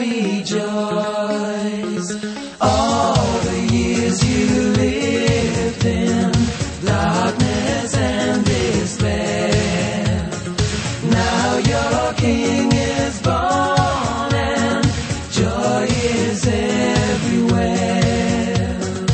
rejoice. All the years you lived in darkness and despair, now your King is born and joy is everywhere.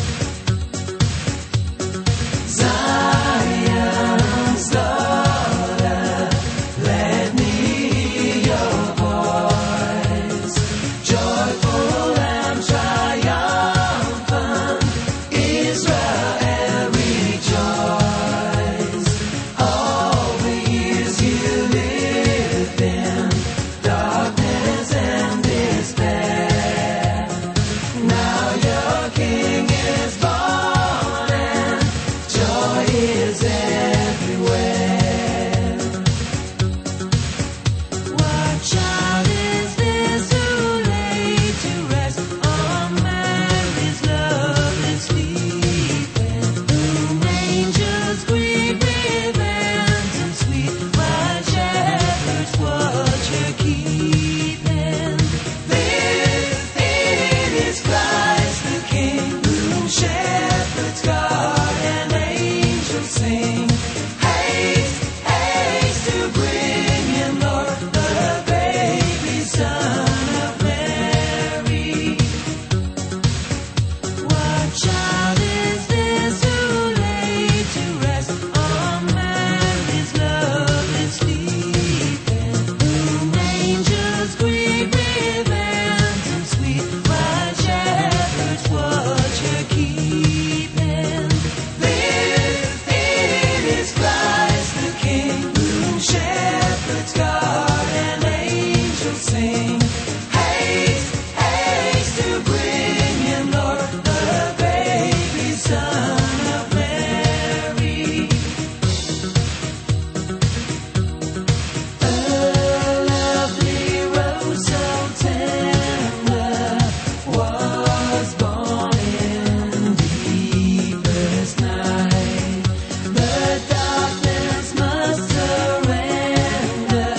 Zion's daughter, let me hear your voice. Joyful and triumphant, Israel rejoice. All the years you lived in darkness and despair, now your King is born and joy is everywhere. What child is this who laid to rest on Mary's lovely sleeping, whom angels greet with anthems sweet, while shepherds watch her keeping? This is Christ the King, whom shepherds guard and angels sing. Haste, haste to bring him, Lord, the baby Son of Mary. What child is this who laid to rest on Mary's lovely sleeping, whom angels greet with anthems sweet, while shepherds watch her keeping? This is Christ the King, whom shepherds guard and angels sing. Haste, haste to bring him, Lord, the baby Son of Mary. A lovely rose so tender was born in deepest night. The darkness must surrender,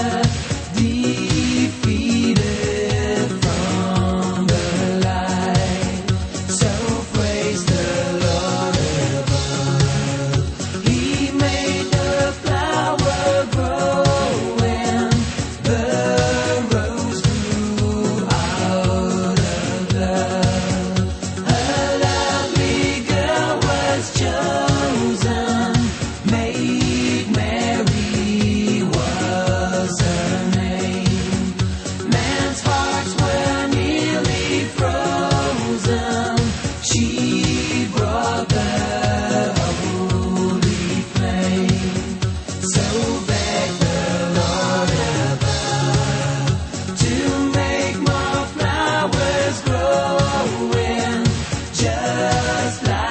defeated from the light. So praise the Lord above. He made the flower grow and the rose grew out of love. A lovely girl was chosen, Maid Mary was her name. Man's hearts were nearly frozen. She brought the holy flame. So beg the Lord above to make more flowers growing just like